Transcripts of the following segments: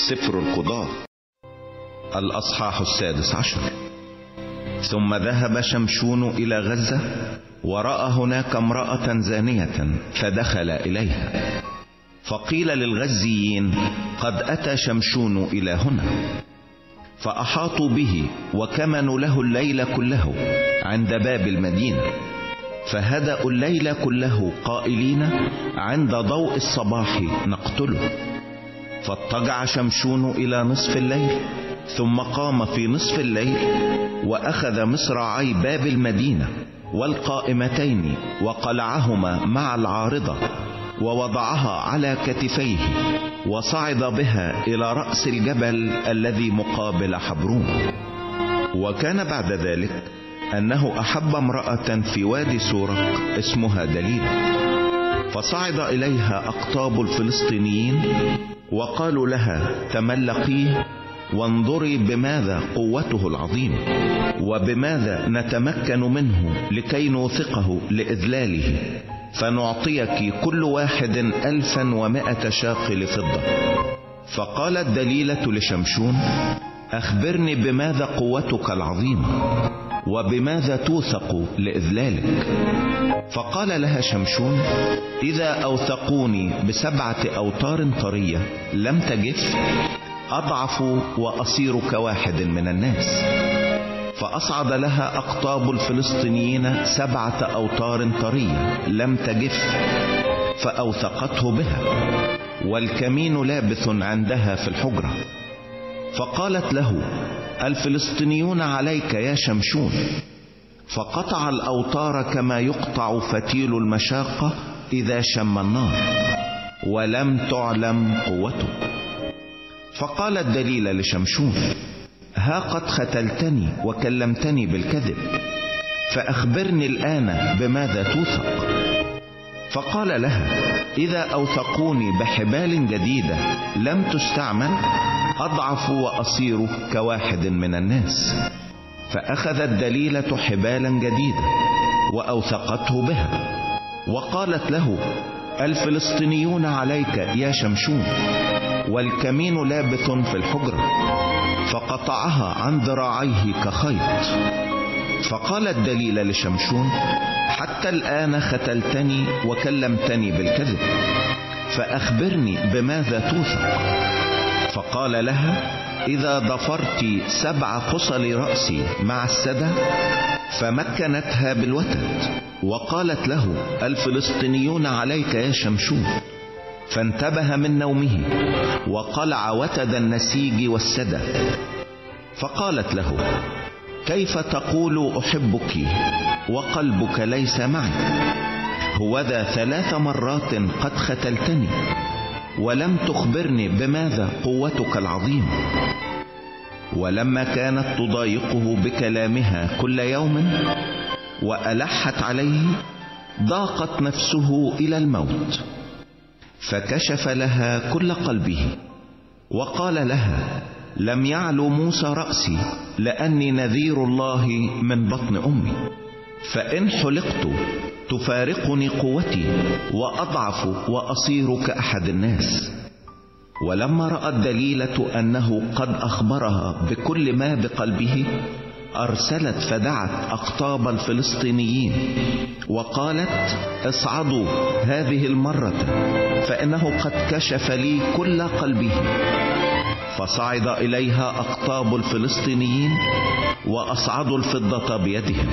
سفر القضاة الأصحاح 16. ثم ذهب شمشون إلى غزة ورأى هناك امرأة زانية فدخل إليها، فقيل للغزيين قد أتى شمشون إلى هنا، فأحاطوا به وكمنوا له الليل كله عند باب المدينة، فهدأوا الليل كله قائلين عند ضوء الصباح نقتله. فاضطجع شمشون إلى نصف الليل، ثم قام في نصف الليل وأخذ مصراعي باب المدينة والقائمتين وقلعهما مع العارضة ووضعها على كتفيه وصعد بها إلى رأس الجبل الذي مقابل حبرون. وكان بعد ذلك أنه أحب امرأة في وادي سورق اسمها دليلة، فصعد إليها أقطاب الفلسطينيين وقالوا لها تملقيه وانظري بماذا قوته العظيمة وبماذا نتمكن منه لكي نوثقه لإذلاله، فنعطيك كل واحد 1100 شاقل فضة. فقالت دليلة لشمشون أخبرني بماذا قوتك العظيمة وبماذا توثق لإذلالك. فقال لها شمشون إذا أوثقوني ب7 أوتار طرية لم تجف أضعف وأصير كواحد من الناس. فأصعد لها أقطاب الفلسطينيين 7 أوتار طرية لم تجف فأوثقته بها، والكمين لابث عندها في الحجرة. فقالت له الفلسطينيون عليك يا شمشون، فقطع الأوتار كما يقطع فتيل المشاقة إذا شم النار، ولم تعلم قوته. فقالت دليلة لشمشون ها قد ختلتني وكلمتني بالكذب، فأخبرني الآن بماذا توثق. فقال لها إذا أوثقوني بحبال جديدة لم تستعمل أضعف وأصير كواحد من الناس. فأخذت دليلة حبالا جديدة وأوثقته بها، وقالت له الفلسطينيون عليك يا شمشون، والكمين لابث في الحجرة، فقطعها عن ذراعيه كخيط. فقالت دليلة لشمشون حتى الآن ختلتني وكلمتني بالكذب، فأخبرني بماذا توثق. فقال لها إذا ضفرت 7 خصل رأسي مع السدى. فمكنتها بالوتد وقالت له الفلسطينيون عليك يا شمشون، فانتبه من نومه وقلع وتد النسيج والسدى. فقالت له كيف تقول أحبك وقلبك ليس معي؟ هوذا 3 مرات قد ختلتني ولم تخبرني بماذا قوتك العظيمة. ولما كانت تضايقه بكلامها كل يوم وألحت عليه ضاقت نفسه إلى الموت، فكشف لها كل قلبه وقال لها لم يعلو موسى رأسي لأني نذير الله من بطن أمي، فإن حلقت تفارقني قوتي وأضعف وأصير كأحد الناس. ولما رأت دليلة أنه قد أخبرها بكل ما بقلبه أرسلت فدعت أقطاب الفلسطينيين وقالت اصعدوا هذه المرة فإنه قد كشف لي كل قلبه. فصعد إليها أقطاب الفلسطينيين وأصعدوا الفضة بيدها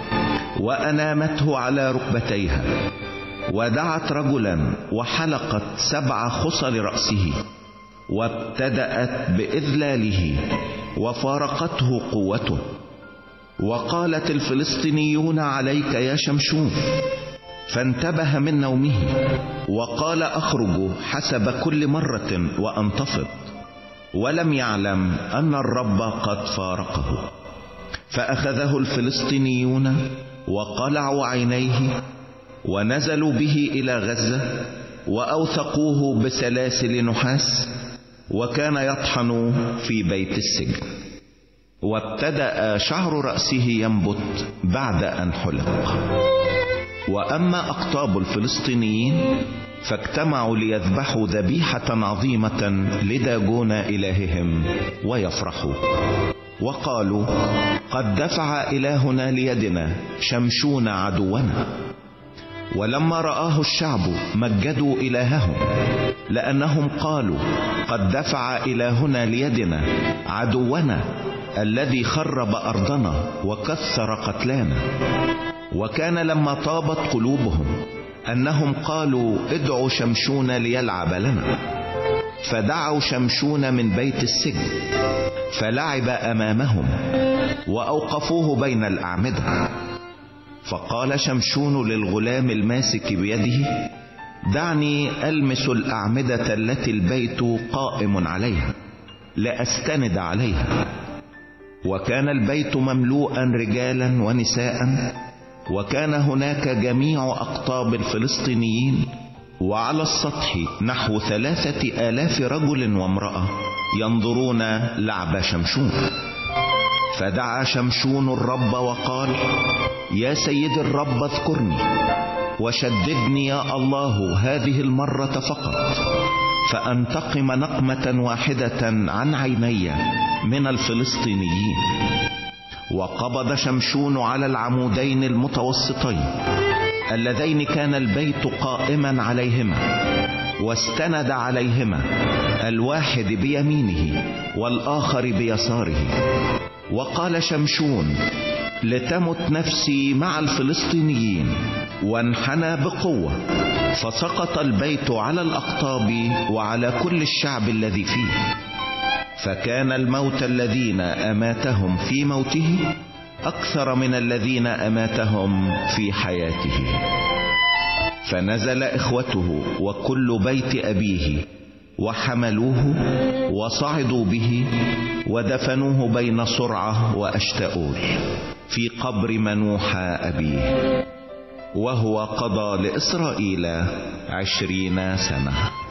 وأنامته على ركبتيها، ودعت رجلا وحلقت 7 خصل رأسه وابتدأت بإذلاله وفارقته قوته. وقالت الفلسطينيون عليك يا شمشون، فانتبه من نومه وقال أخرج حسب كل مرة وأنتفض، ولم يعلم أن الرب قد فارقه. فأخذه الفلسطينيون وقلعوا عينيه ونزلوا به إلى غزة وأوثقوه بسلاسل نحاس، وكان يطحن في بيت السجن. وابتدأ شعر رأسه ينبت بعد أن حلق. وأما أقطاب الفلسطينيين فاجتمعوا ليذبحوا ذبيحة عظيمة لداجون إلههم ويفرحوا، وقالوا: قد دفع إلهنا ليدنا شمشون عدونا. ولما رآه الشعب مجدوا إلههم، لأنهم قالوا: قد دفع إلهنا ليدنا عدونا الذي خرب أرضنا وكثر قتلانا. وكان لما طابت قلوبهم أنهم قالوا: ادعوا شمشون ليلعب لنا، فدعوا شمشون من بيت السجن فلعب أمامهم وأوقفوه بين الأعمدة. فقال شمشون للغلام الماسك بيده: دعني ألمس الأعمدة التي البيت قائم عليها لأستند عليها. وكان البيت مملوءا رجالا ونساء، وكان هناك جميع أقطاب الفلسطينيين، وعلى السطح نحو 3000 رجل وامرأة ينظرون لعب شمشون. فدعا شمشون الرب وقال: يا سيد الرب اذكرني وشددني يا الله هذه المرة فقط، فأنتقم نقمة واحدة عن عيني من الفلسطينيين. وقبض شمشون على العمودين المتوسطين اللذين كان البيت قائما عليهما، واستند عليهما، الواحد بيمينه والآخر بيساره. وقال شمشون: لتمت نفسي مع الفلسطينيين. وانحنى بقوة، فسقط البيت على الأقطاب وعلى كل الشعب الذي فيه. فكان الموت الذين أماتهم في موته أكثر من الذين أماتهم في حياته. فنزل إخوته وكل بيت أبيه وحملوه وصعدوا به ودفنوه بين صرعة وأشتاؤول في قبر منوح أبيه، وهو قضى لإسرائيل 20 سنة.